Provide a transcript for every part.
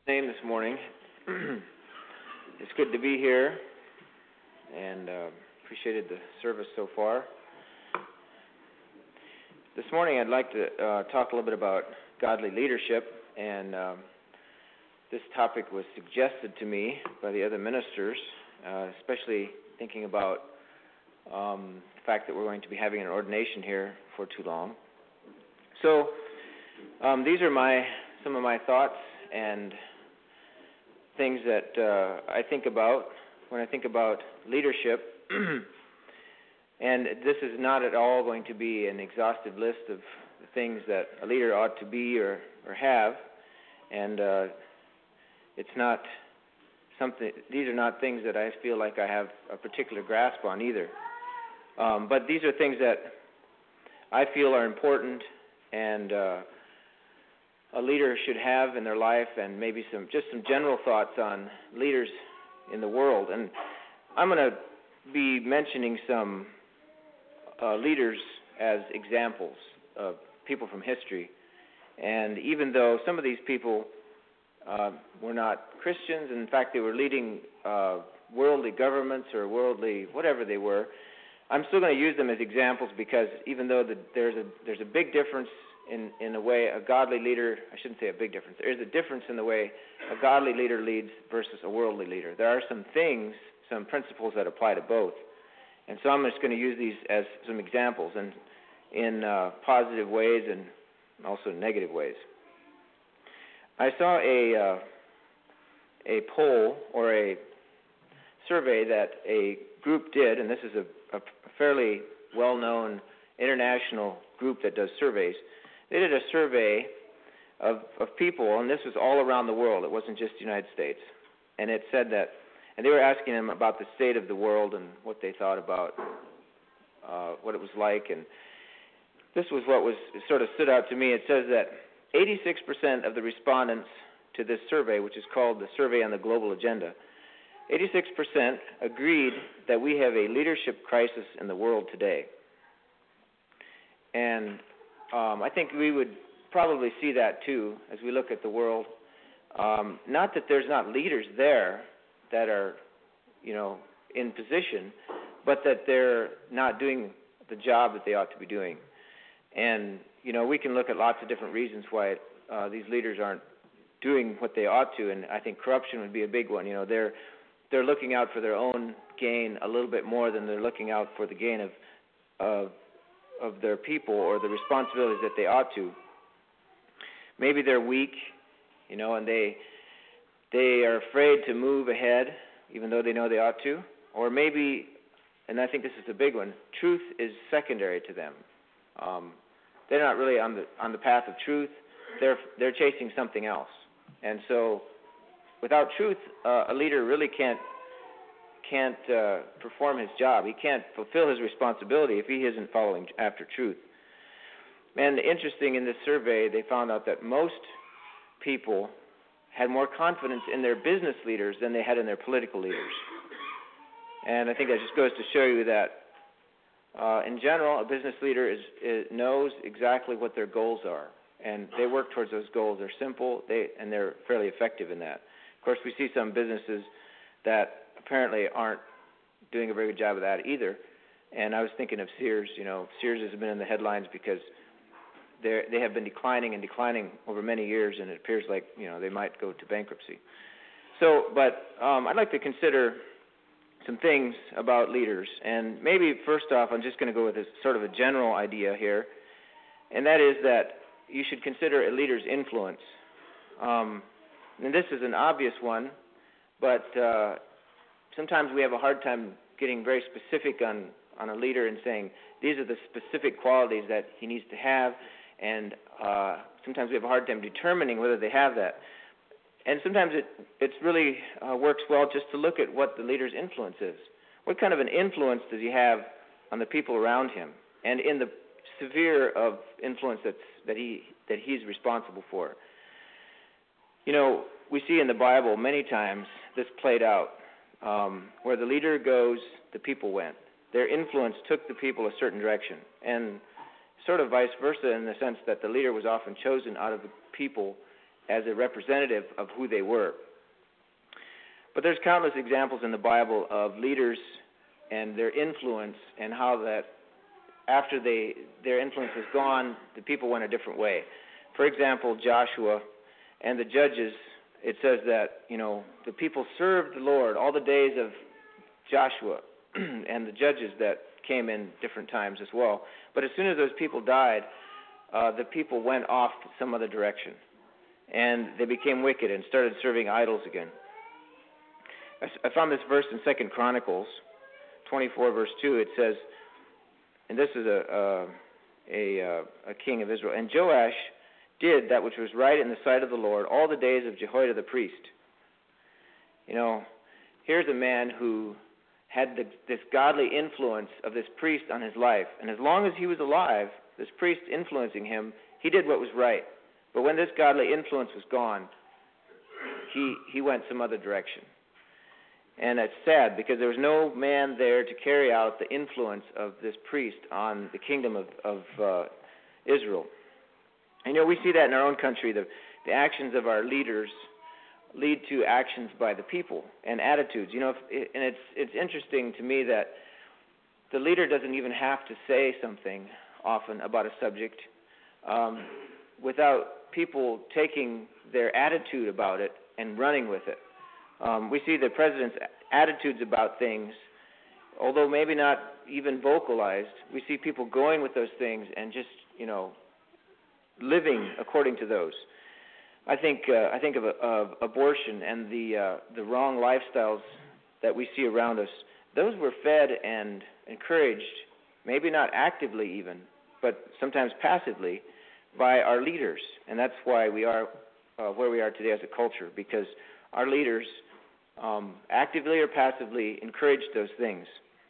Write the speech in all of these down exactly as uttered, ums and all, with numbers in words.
Name this morning. It's good to be here, and uh, appreciated the service so far. This morning, I'd like to uh, talk a little bit about godly leadership, and um, this topic was suggested to me by the other ministers, uh, especially thinking about um, the fact that we're going to be having an ordination here for too long. So, um, these are my some of my thoughts and things that uh, I think about when I think about leadership. And this is not at all going to be an exhaustive list of the things that a leader ought to be or, or have. And uh, it's not something, these are not things that I feel like I have a particular grasp on either. Um, but these are things that I feel are important and uh, a leader should have in their life, and maybe some just some general thoughts on leaders in the world. And I'm going to be mentioning some uh, leaders as examples of people from history. And even though some of these people uh, were not Christians, and in fact they were leading uh, worldly governments or worldly whatever they were, I'm still going to use them as examples because even though the, there's a there's a big difference in in a way a godly leader, I shouldn't say a big difference, there is a difference in the way a godly leader leads versus a worldly leader. There are some things, some principles that apply to both. And so I'm just going to use these as some examples and in uh, positive ways and also negative ways. I saw a uh, a poll or a survey that a group did, and this is a, a fairly well-known international group that does surveys. They did a survey of, of people, and this was all around the world. It wasn't just the United States. And it said that, and they were asking them about the state of the world and what they thought about uh, what it was like. And this was what was sort of stood out to me. It says that eighty-six percent of the respondents to this survey, which is called the Survey on the Global Agenda, eighty-six percent agreed that we have a leadership crisis in the world today. And um, I think we would probably see that too as we look at the world. Um, not that there's not leaders there that are, you know, in position, but that they're not doing the job that they ought to be doing. And, you know, we can look at lots of different reasons why uh, these leaders aren't doing what they ought to, and I think corruption would be a big one. You know, they're they're looking out for their own gain a little bit more than they're looking out for the gain of of of their people or the responsibilities that they ought to. Maybe they're weak, you know, and they they are afraid to move ahead even though they know they ought to. Or maybe, and I think this is a big one, truth is secondary to them. Um, they're not really on the on the path of truth. They're they're chasing something else. And so without truth, uh, a leader really can't can't uh, perform his job. He can't fulfill his responsibility if he isn't following after truth. And interesting, in this survey, they found out that most people had more confidence in their business leaders than they had in their political leaders. And I think that just goes to show you that, uh, in general, a business leader is, is knows exactly what their goals are, and they work towards those goals. They're simple, they and they're fairly effective in that. Of course, we see some businesses that apparently aren't doing a very good job of that either. And I was thinking of Sears. You know, Sears has been in the headlines because they they have been declining and declining over many years, and it appears like, you know, they might go to bankruptcy. So, but um, I'd like to consider some things about leaders. And maybe first off, I'm just going to go with this sort of a general idea here, and that is that you should consider a leader's influence. Um, and this is an obvious one, but uh, sometimes we have a hard time getting very specific on, on a leader and saying these are the specific qualities that he needs to have, and uh, sometimes we have a hard time determining whether they have that. And sometimes it it's really uh, works well just to look at what the leader's influence is. What kind of an influence does he have on the people around him, and in the sphere of influence that's, that he that he's responsible for? You know, we see in the Bible many times this played out. Um, where the leader goes, the people went. Their influence took the people a certain direction, and sort of vice versa in the sense that the leader was often chosen out of the people as a representative of who they were. But there's countless examples in the Bible of leaders and their influence, and how that after they their influence was gone, the people went a different way. For example, Joshua and the judges, it says that, you know, the people served the Lord all the days of Joshua and the judges that came in different times as well. But as soon as those people died, uh, the people went off some other direction, and they became wicked and started serving idols again. I found this verse in Second Chronicles twenty-four, verse two. It says, and this is a a, a a king of Israel, and Joash did that which was right in the sight of the Lord all the days of Jehoiada the priest. You know, here's a man who had the, this godly influence of this priest on his life, and as long as he was alive, this priest influencing him, he did what was right. But when this godly influence was gone, he he went some other direction. And it's sad because there was no man there to carry out the influence of this priest on the kingdom of, of uh, Israel. And, you know, we see that in our own country. The, the actions of our leaders lead to actions by the people and attitudes. You know, if, and it's it's interesting to me that the leader doesn't even have to say something often about a subject um, without people taking their attitude about it and running with it. Um, we see the president's attitudes about things, although maybe not even vocalized, we see people going with those things and just, you know, living according to those. I think uh, I think of, of abortion and the uh, the wrong lifestyles that we see around us. Those were fed and encouraged, maybe not actively even, but sometimes passively, by our leaders, and that's why we are uh, where we are today as a culture, because our leaders um, actively or passively encouraged those things.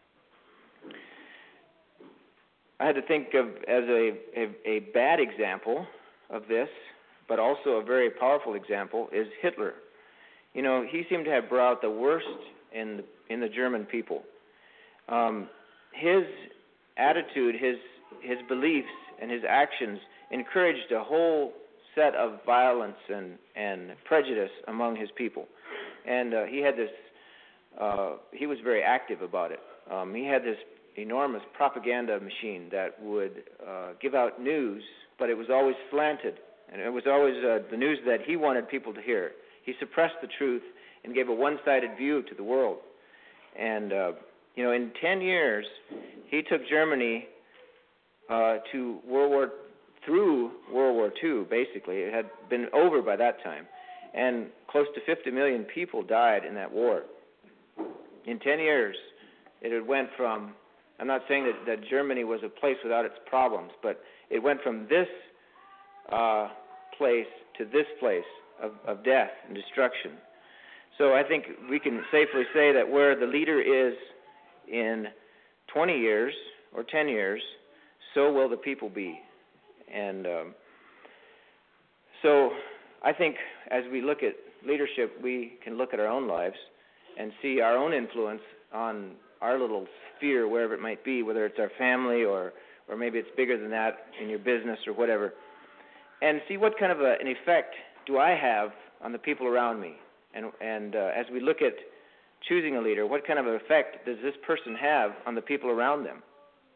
I had to think of as a, a, a bad example of this, but also a very powerful example, is Hitler. You know, he seemed to have brought out the worst in the, in the German people. Um, his attitude, his his beliefs, and his actions encouraged a whole set of violence and, and prejudice among his people. And uh, he had this, uh, he was very active about it. Um, he had this enormous propaganda machine that would uh, give out news, but it was always slanted, and it was always uh, the news that he wanted people to hear. He suppressed the truth and gave a one-sided view to the world. And, uh, you know, in ten years, he took Germany uh, to World War, through World War Two, basically. It had been over by that time. And close to fifty million people died in that war. In ten years, it had went from, I'm not saying that, that Germany was a place without its problems, but it went from this uh, place to this place of, of death and destruction. So I think we can safely say that where the leader is in twenty years or ten years, so will the people be. And um, so I think as we look at leadership, we can look at our own lives and see our own influence on our little sphere, wherever it might be, whether it's our family or, or maybe it's bigger than that in your business or whatever, and see what kind of a, an effect do I have on the people around me. And, and uh, as we look at choosing a leader, what kind of an effect does this person have on the people around them?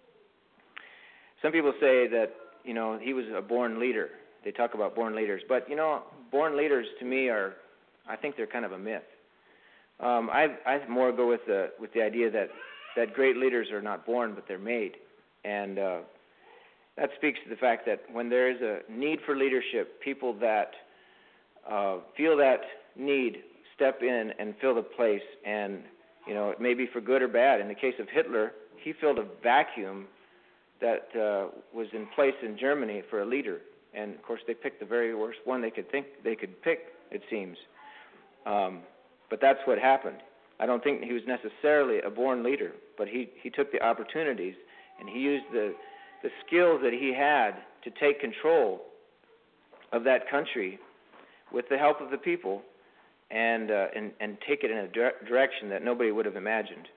Some people say that, you know, he was a born leader. They talk about born leaders. But, you know, born leaders to me are, I think they're kind of a myth. Um, I I more go with the with the idea that, that great leaders are not born, but they're made. And uh, that speaks to the fact that when there is a need for leadership, people that uh, feel that need step in and fill the place. And, you know, it may be for good or bad. In the case of Hitler, he filled a vacuum that uh, was in place in Germany for a leader. And, of course, they picked the very worst one they could think they could pick, it seems. Um, but that's what happened. I don't think he was necessarily a born leader, but he, he took the opportunities and he used the, the skills that he had to take control of that country with the help of the people and uh, and, and take it in a dire- direction that nobody would have imagined.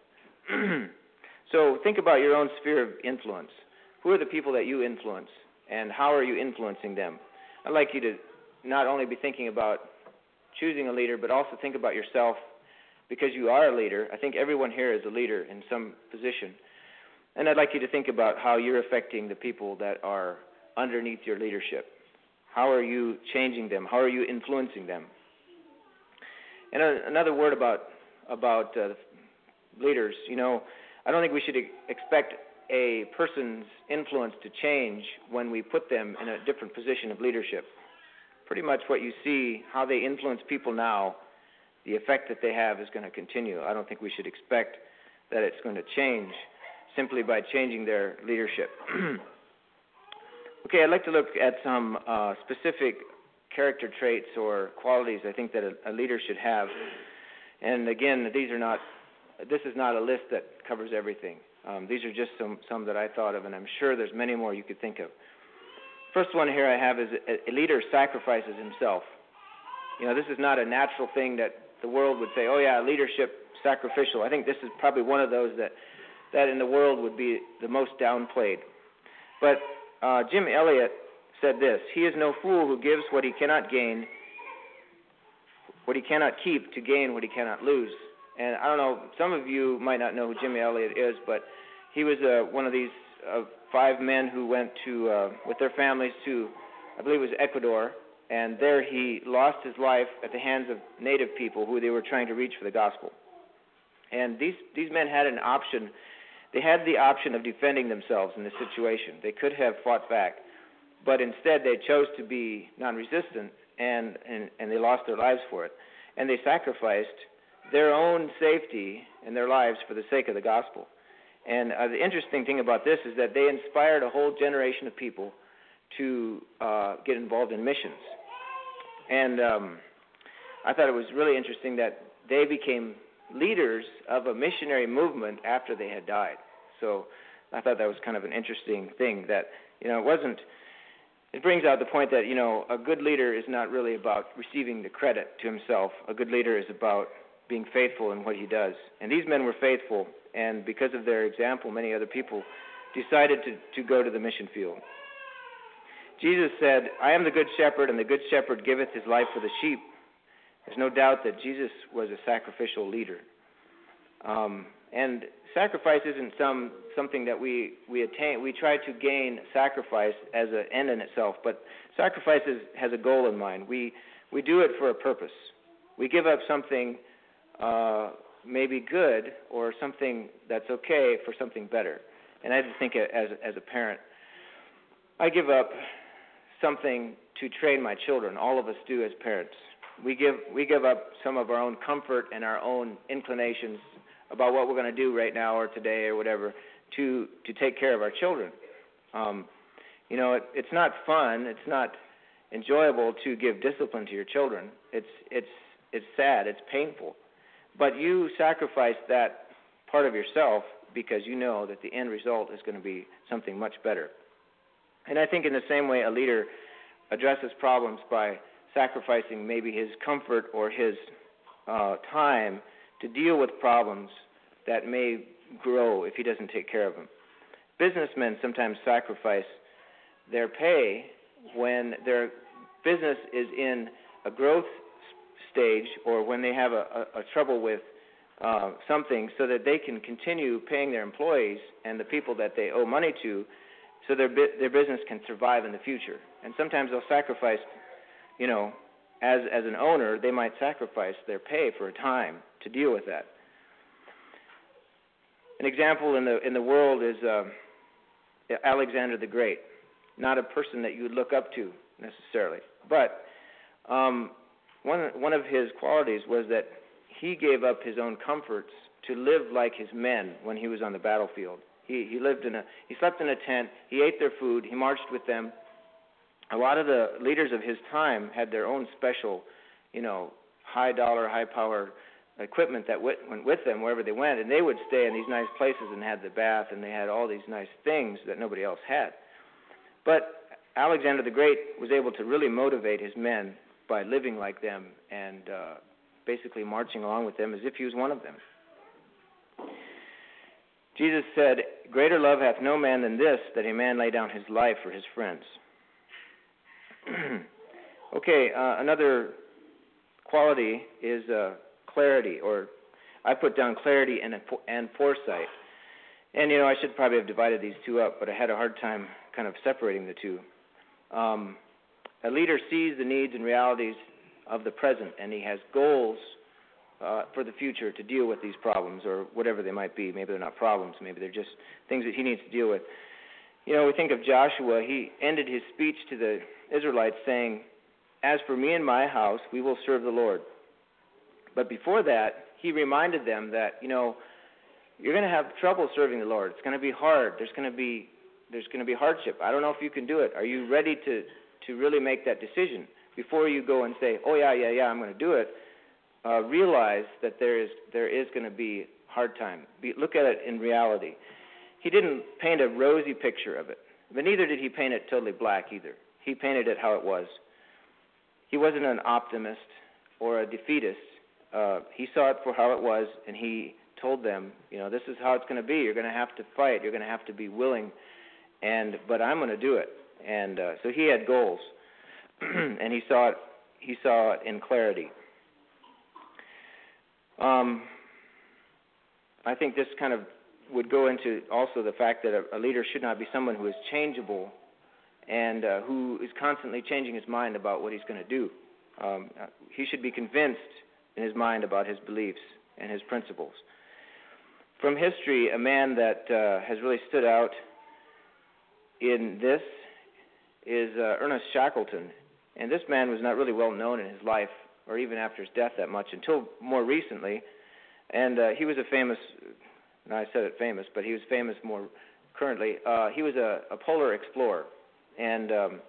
So think about your own sphere of influence. Who are the people that you influence, and how are you influencing them? I'd like you to not only be thinking about choosing a leader, but also think about yourself because you are a leader. I think everyone here is a leader in some position. And I'd like you to think about how you're affecting the people that are underneath your leadership. How are you changing them? How are you influencing them? And a, another word about about uh, leaders. You know, I don't think we should expect a person's influence to change when we put them in a different position of leadership. Pretty much what you see, how they influence people now, the effect that they have is going to continue. I don't think we should expect that it's going to change simply by changing their leadership. Okay, I'd like to look at some uh, specific character traits or qualities I think that a, a leader should have. And again, these are not, this is not a list that covers everything. Um, these are just some, some that I thought of, and I'm sure there's many more you could think of. First one here I have is a, a leader sacrifices himself. You know, this is not a natural thing that the world would say, oh yeah, leadership, sacrificial. I think this is probably one of those that, that in the world would be the most downplayed. But uh, Jim Elliot said this: he is no fool who gives what he cannot gain, what he cannot keep to gain what he cannot lose. And I don't know, some of you might not know who Jim Elliot is, but he was uh, one of these uh, five men who went to, uh, with their families to, I believe it was Ecuador, and there he lost his life at the hands of native people who they were trying to reach for the gospel. And these, these men had an option. They had the option of defending themselves in this situation. They could have fought back, but instead they chose to be non-resistant, and, and, and they lost their lives for it. And they sacrificed their own safety and their lives for the sake of the gospel. And uh, the interesting thing about this is that they inspired a whole generation of people to uh, get involved in missions. And um, I thought it was really interesting that they became leaders of a missionary movement after they had died. So I thought that was kind of an interesting thing that, you know, it wasn't, it brings out the point that, you know, a good leader is not really about receiving the credit to himself. A good leader is about being faithful in what he does. And these men were faithful, and because of their example, many other people decided to, to go to the mission field. Jesus said, I am the good shepherd, and the good shepherd giveth his life for the sheep. There's no doubt that Jesus was a sacrificial leader. Um, and sacrifice isn't some something that we, we attain. We try to gain sacrifice as an end in itself, but sacrifice is, has a goal in mind. We, we do it for a purpose. We give up something uh, maybe good or something that's okay for something better. And I had to think as, as a parent, I give up something to train my children. All of us do as parents. We give we give up some of our own comfort and our own inclinations about what we're going to do right now or today or whatever to to take care of our children. Um, you know, it, it's not fun. It's not enjoyable to give discipline to your children. It's it's it's sad. It's painful. But you sacrifice that part of yourself because you know that the end result is going to be something much better. And I think in the same way, a leader addresses problems by sacrificing maybe his comfort or his uh, time to deal with problems that may grow if he doesn't take care of them. Businessmen sometimes sacrifice their pay when their business is in a growth stage or when they have a, a, a trouble with uh, something so that they can continue paying their employees and the people that they owe money to so their their business can survive in the future. And sometimes they'll sacrifice, you know, as as an owner, they might sacrifice their pay for a time to deal with that. An example in the in the world is uh, Alexander the Great. Not a person that you would look up to necessarily, but um, one one of his qualities was that he gave up his own comforts to live like his men when he was on the battlefield. He he lived in a he slept in a tent. He ate their food. He marched with them. A lot of the leaders of his time had their own special, you know, high dollar, high power equipment that went with them wherever they went, and they would stay in these nice places and had the bath, and they had all these nice things that nobody else had. But Alexander the Great was able to really motivate his men by living like them and uh, basically marching along with them as if he was one of them. Jesus said, greater love hath no man than this, that a man lay down his life for his friends. Okay, uh, another quality is uh, clarity, or I put down clarity and and foresight. And, you know, I should probably have divided these two up, but I had a hard time kind of separating the two. Um, a leader sees the needs and realities of the present, and he has goals uh, for the future to deal with these problems, or whatever they might be. Maybe they're not problems. Maybe they're just things that he needs to deal with. You know, we think of Joshua. He ended his speech to the Israelites saying, "As for me and my house, we will serve the Lord." But before that, he reminded them that, you know, you're going to have trouble serving the Lord. It's going to be hard. There's going to be there's going to be hardship. I don't know if you can do it. Are you ready to, to really make that decision? Before you go and say, oh, yeah, yeah, yeah, I'm going to do it, uh, realize that there is there is going to be hard time. Be, look at it in reality. He didn't paint a rosy picture of it, but neither did he paint it totally black either. He painted it how it was. He wasn't an optimist or a defeatist. Uh, he saw it for how it was, and he told them, you know, this is how it's going to be. You're going to have to fight. You're going to have to be willing, and but I'm going to do it. And uh, so he had goals, and he saw it. He saw it in clarity. Um, I think this kind of would go into also the fact that a, a leader should not be someone who is changeable and uh, who is constantly changing his mind about what he's going to do. Um, he should be convinced in his mind about his beliefs and his principles. From history, a man that uh, has really stood out in this is uh, Ernest Shackleton. And this man was not really well known in his life or even after his death that much until more recently. And uh, he was a famous, no, I said it famous, but he was famous more currently. Uh, he was a, a polar explorer. And um,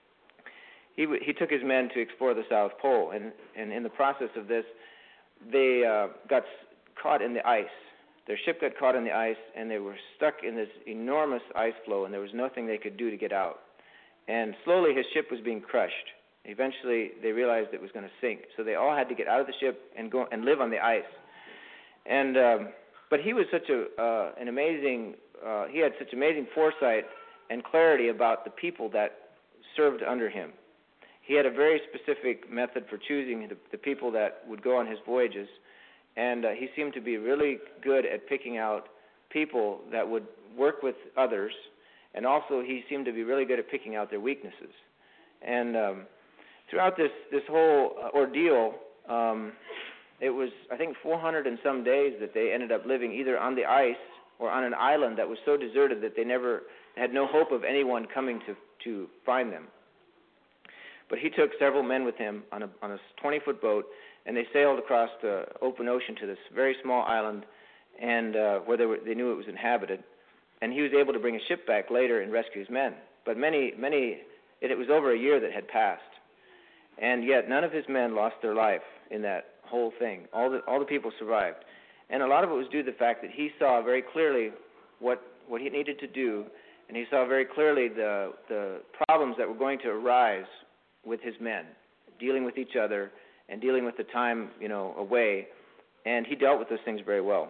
he w- he took his men to explore the South Pole. And, and in the process of this, they uh, got s- caught in the ice. Their ship got caught in the ice, and they were stuck in this enormous ice floe, and there was nothing they could do to get out. And slowly his ship was being crushed. Eventually they realized it was going to sink, so they all had to get out of the ship and go and live on the ice. And um, but he was such a uh, an amazing uh, he had such amazing foresight and clarity about the people that served under him. He had a very specific method for choosing the, the people that would go on his voyages, and uh, he seemed to be really good at picking out people that would work with others, and also he seemed to be really good at picking out their weaknesses. And um, throughout this, this whole uh, ordeal, um, it was, I think, four hundred and some days that they ended up living either on the ice or on an island that was so deserted that they never had no hope of anyone coming to, to find them. But he took several men with him on a on a twenty-foot boat, and they sailed across the open ocean to this very small island, and uh, where they were, they knew it was inhabited. And he was able to bring a ship back later and rescue his men. But many, many, it, it was over a year that had passed, and yet none of his men lost their life in that whole thing. All the all the people survived, and a lot of it was due to the fact that he saw very clearly what what he needed to do, and he saw very clearly the the problems that were going to arise with his men, dealing with each other and dealing with the time, you know, away, and he dealt with those things very well.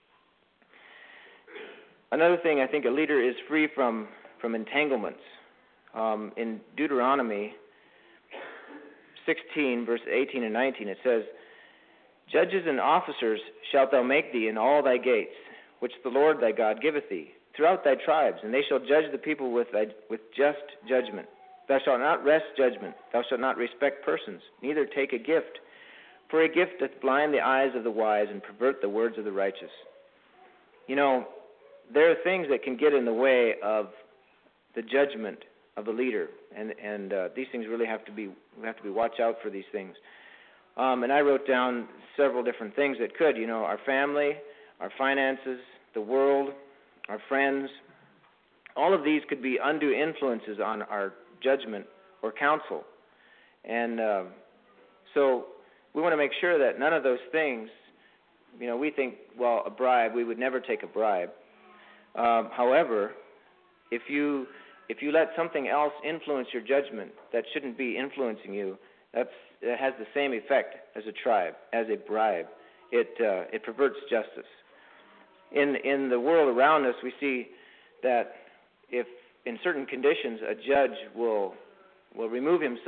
Another thing, I think a leader is free from, from entanglements. Um, in Deuteronomy sixteen, verse eighteen and nineteen, it says, "Judges and officers shalt thou make thee in all thy gates, which the Lord thy God giveth thee, throughout thy tribes, and they shall judge the people with thy, with just judgment. Thou shalt not wrest judgment. Thou shalt not respect persons, neither take a gift. For a gift doth blind the eyes of the wise and pervert the words of the righteous." You know, there are things that can get in the way of the judgment of the leader, and and uh, these things really have to be we have to be watch out for these things. Um, and I wrote down several different things that could. You know, our family, our finances, the world, our friends. All of these could be undue influences on our judgment or counsel. And uh, so we want to make sure that none of those things, you know, we think, well, a bribe, we would never take a bribe. Um, however, if you if you let something else influence your judgment that shouldn't be influencing you, that's it has the same effect as a tribe, as a bribe. It uh, it perverts justice. In in the world around us, we see that if in certain conditions a judge will will remove himself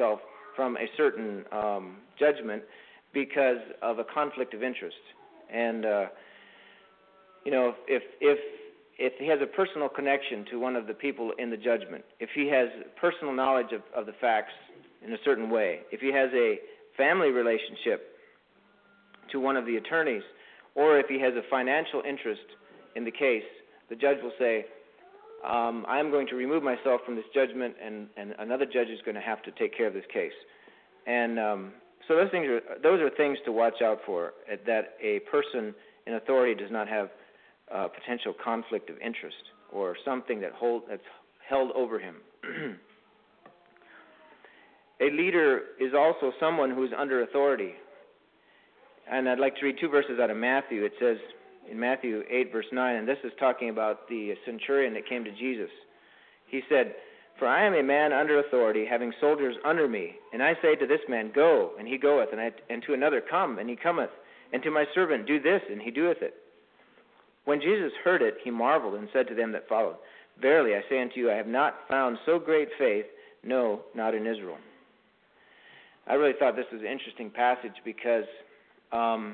from a certain um, judgment because of a conflict of interest. And, uh, you know, if, if, if he has a personal connection to one of the people in the judgment, if he has personal knowledge of, of the facts in a certain way, if he has a family relationship to one of the attorneys, or if he has a financial interest in the case, the judge will say, um, I'm going to remove myself from this judgment, and, and another judge is going to have to take care of this case. And um, so those things are those are things to watch out for, uh, that a person in authority does not have uh, potential conflict of interest or something that hold, that's held over him. A leader is also someone who is under authority. And I'd like to read two verses out of Matthew. It says in Matthew eight, verse nine, and this is talking about the centurion that came to Jesus. He said, for I am a man under authority, having soldiers under me. And I say to this man, go, and he goeth, and, I, and to another, come, and he cometh. And to my servant, do this, and he doeth it. When Jesus heard it, he marveled, and said to them that followed, verily I say unto you, I have not found so great faith, no, not in Israel. I really thought this was an interesting passage because um,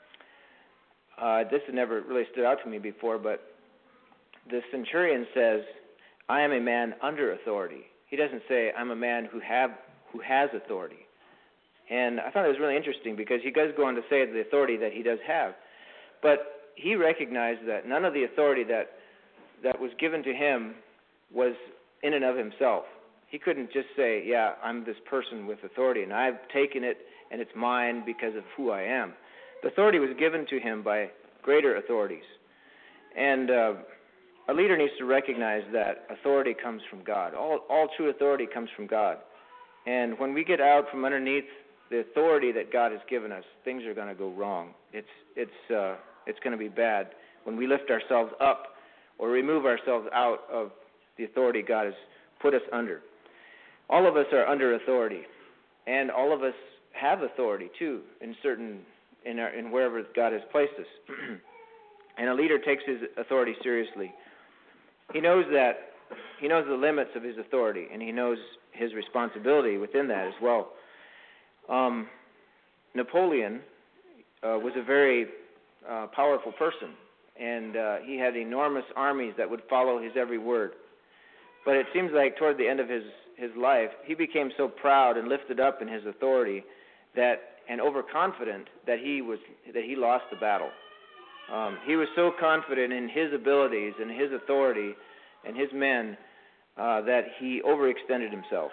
uh, this had never really stood out to me before, but the centurion says, I am a man under authority. He doesn't say, I'm a man who have who has authority. And I thought it was really interesting because he does go on to say the authority that he does have. But he recognized that none of the authority that that was given to him was in and of himself. He couldn't just say, yeah, I'm this person with authority, and I've taken it, and it's mine because of who I am. The authority was given to him by greater authorities. And uh, a leader needs to recognize that authority comes from God. All, all true authority comes from God. And when we get out from underneath the authority that God has given us, things are going to go wrong. It's, it's, uh, it's going to be bad when we lift ourselves up or remove ourselves out of the authority God has put us under. All of us are under authority, and all of us have authority too in certain in, our, in wherever God has placed us. And a leader takes his authority seriously. He knows that he knows the limits of his authority, and he knows his responsibility within that as well. Um, Napoleon uh, was a very uh, powerful person, and uh, he had enormous armies that would follow his every word. But it seems like toward the end of his his life, he became so proud and lifted up in his authority that, and overconfident, that he was that he lost the battle. Um, he was so confident in his abilities and his authority and his men uh, that he overextended himself.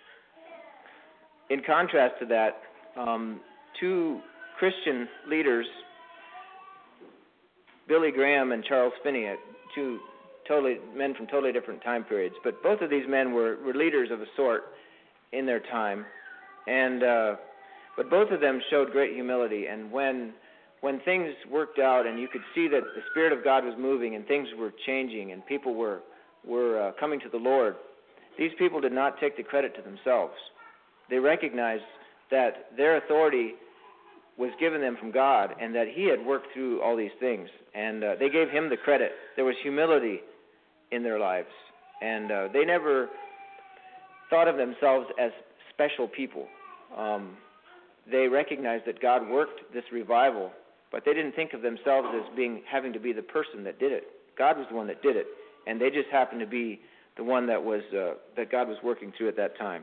In contrast to that, um, two Christian leaders, Billy Graham and Charles Finney, two totally men from totally different time periods, but both of these men were, were leaders of a sort in their time, and uh, but both of them showed great humility. And when when things worked out, and you could see that the Spirit of God was moving, and things were changing, and people were were uh, coming to the Lord, these people did not take the credit to themselves. They recognized that their authority was given them from God, and that He had worked through all these things, and uh, they gave Him the credit. There was humility in their lives, and uh, they never thought of themselves as special people. Um, they recognized that God worked this revival, but they didn't think of themselves as being having to be the person that did it. God was the one that did it, and they just happened to be the one that was uh, that God was working through at that time.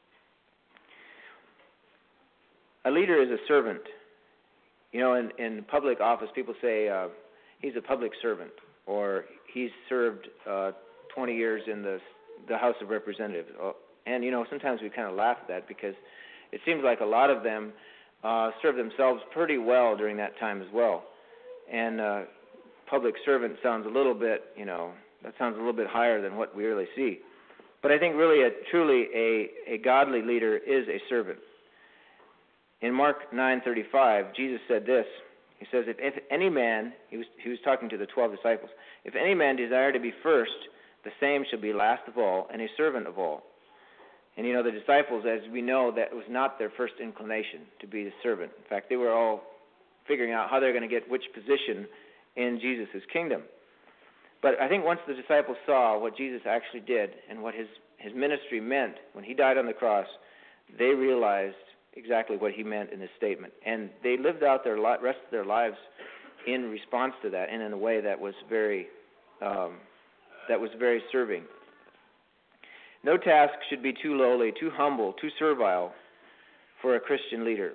A leader is a servant. You know, in, in public office, people say uh, he's a public servant, or he's served uh, twenty years in the the House of Representatives. And, you know, sometimes we kind of laugh at that because it seems like a lot of them uh, served themselves pretty well during that time as well. And uh, public servant sounds a little bit, you know, that sounds a little bit higher than what we really see. But I think really, a, truly, a, a godly leader is a servant. In Mark nine thirty-five, Jesus said this. He says, if, if any man, he was, he was talking to the twelve disciples, if any man desire to be first, the same shall be last of all and a servant of all. And, you know, the disciples, as we know, that was not their first inclination to be the servant. In fact, they were all figuring out how they're going to get which position in Jesus' kingdom. But I think once the disciples saw what Jesus actually did and what his, his ministry meant when he died on the cross, they realized exactly what he meant in his statement. And they lived out their li- rest of their lives in response to that, and in a way that was very, um, that was very serving. No task should be too lowly, too humble, too servile for a Christian leader.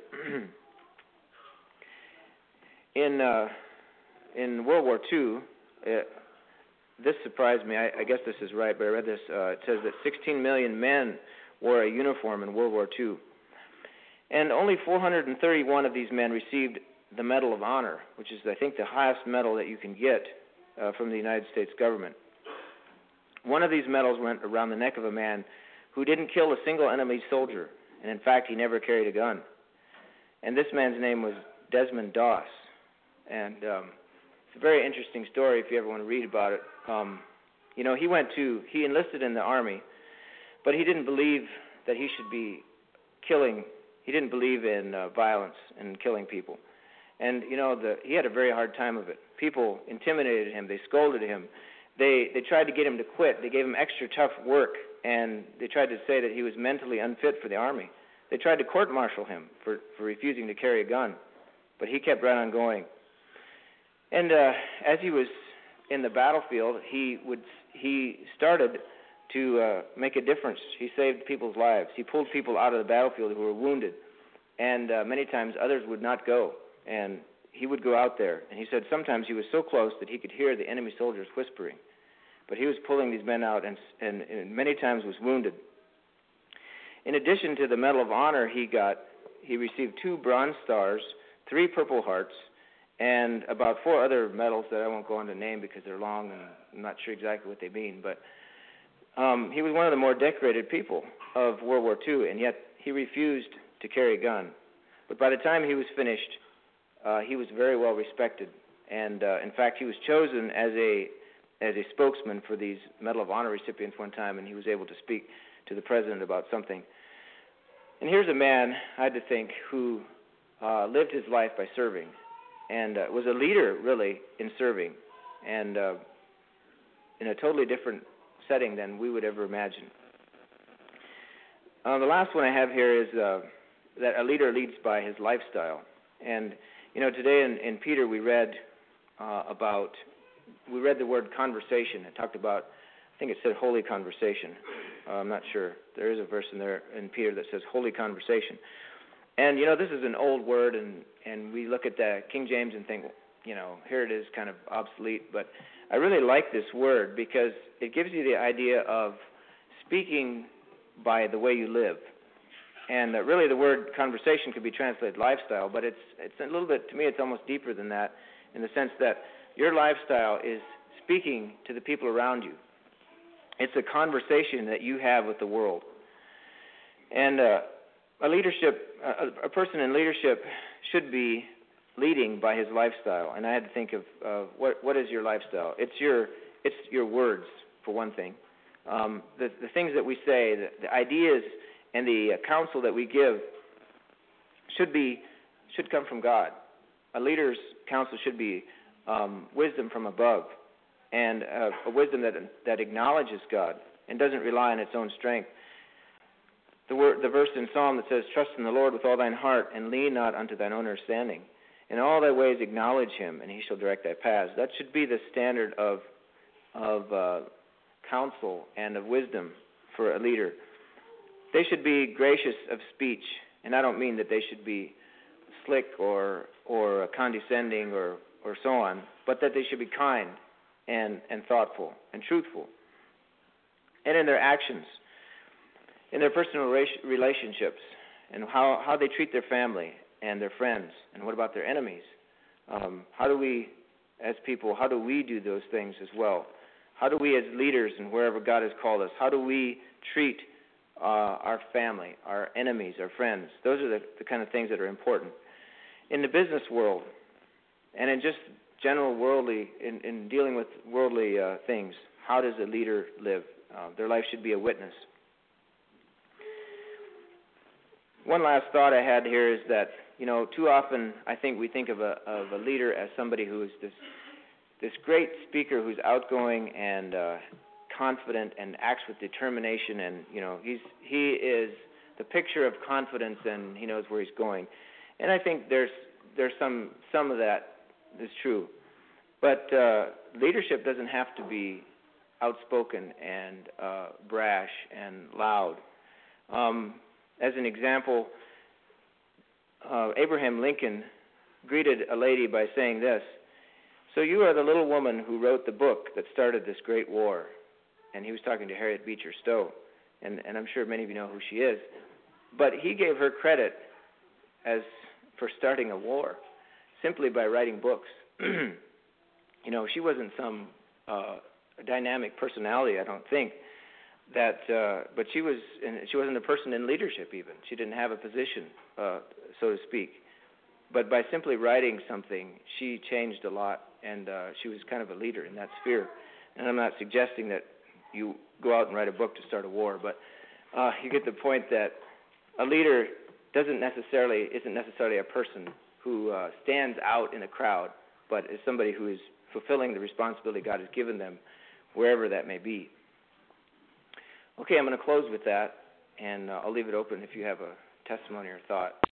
in uh, in World War Two, uh, this surprised me. I, I guess this is right, but I read this. Uh, it says that sixteen million men wore a uniform in World War Two, and only four hundred thirty-one of these men received the Medal of Honor, which is, I think, the highest medal that you can get uh, from the United States government. One of these medals went around the neck of a man who didn't kill a single enemy soldier, and in fact, he never carried a gun. And this man's name was Desmond Doss. And um, it's a very interesting story if you ever want to read about it. Um, you know, he went to, he enlisted in the Army, but he didn't believe that he should be killing, he didn't believe in uh, violence and killing people. And, you know, the, he had a very hard time of it. People intimidated him. They scolded him. They they tried to get him to quit. They gave him extra tough work, and they tried to say that he was mentally unfit for the Army. They tried to court-martial him for, for refusing to carry a gun, but he kept right on going. And uh, as he was in the battlefield, he would he started to uh, make a difference. He saved people's lives. He pulled people out of the battlefield who were wounded, and uh, many times others would not go. And he would go out there, and he said sometimes he was so close that he could hear the enemy soldiers whispering. But he was pulling these men out, and, and, and many times was wounded. In addition to the Medal of Honor, he got he received two Bronze Stars, three Purple Hearts, and about four other medals that I won't go on to name because they're long and I'm not sure exactly what they mean. But um, he was one of the more decorated people of World War Two, and yet he refused to carry a gun. But by the time he was finished, Uh, he was very well respected, and uh, in fact, he was chosen as a as a spokesman for these Medal of Honor recipients one time, and he was able to speak to the president about something. And here's a man, I had to think, who uh, lived his life by serving, and uh, was a leader, really, in serving, and uh, in a totally different setting than we would ever imagine. Uh, the last one I have here is uh, that a leader leads by his lifestyle, and you know, today in, in Peter we read uh, about, we read the word conversation. It talked about, I think it said holy conversation. Uh, I'm not sure. There is a verse in there in Peter that says holy conversation. And, you know, this is an old word, and, and we look at the King James and think, you know, here it is kind of obsolete. But I really like this word because it gives you the idea of speaking by the way you live. And uh, really the word conversation could be translated lifestyle, but it's it's a little bit, to me, it's almost deeper than that in the sense that your lifestyle is speaking to the people around you. It's a conversation that you have with the world. And uh, a leadership, a, a person in leadership should be leading by his lifestyle. And I had to think of uh, what what is your lifestyle? It's your it's your words, for one thing. Um, the, the things that we say, the, the ideas and the counsel that we give should be should come from God. A leader's counsel should be um, wisdom from above, and uh, a wisdom that that acknowledges God and doesn't rely on its own strength. The word, the verse in Psalm that says, "Trust in the Lord with all thine heart, and lean not unto thine own understanding. In all thy ways acknowledge him, and he shall direct thy paths." That should be the standard of of uh, counsel and of wisdom for a leader. They should be gracious of speech, and I don't mean that they should be slick or or condescending or, or so on, but that they should be kind and, and thoughtful and truthful. And in their actions, in their personal relationships, and how, how they treat their family and their friends, and what about their enemies? Um, how do we, as people, how do we do those things as well? How do we as leaders and wherever God has called us, how do we treat Uh, our family, our enemies, our friends? Those are the, the kind of things that are important. In the business world, and in just general worldly, in, in dealing with worldly uh, things, how does a leader live? Uh, their life should be a witness. One last thought I had here is that, you know, too often I think we think of a, of a leader as somebody who is this, this great speaker who's outgoing and uh, confident and acts with determination, and you know he's he is the picture of confidence, and he knows where he's going. And I think there's there's some some of that is true. But uh, leadership doesn't have to be outspoken and uh, brash and loud. Um, as an example, uh, Abraham Lincoln greeted a lady by saying this: "So you are the little woman who wrote the book that started this great war." And he was talking to Harriet Beecher Stowe, and, and I'm sure many of you know who she is. But he gave her credit as for starting a war simply by writing books. You know, she wasn't some uh, dynamic personality, I don't think. That, uh, but she was, and she wasn't a person in leadership even. She didn't have a position, uh, so to speak. But by simply writing something, she changed a lot, and uh, she was kind of a leader in that sphere. And I'm not suggesting that you go out and write a book to start a war, but uh, you get the point that a leader doesn't necessarily isn't necessarily a person who uh, stands out in a crowd, but is somebody who is fulfilling the responsibility God has given them, wherever that may be. Okay, I'm going to close with that, and uh, I'll leave it open if you have a testimony or thought.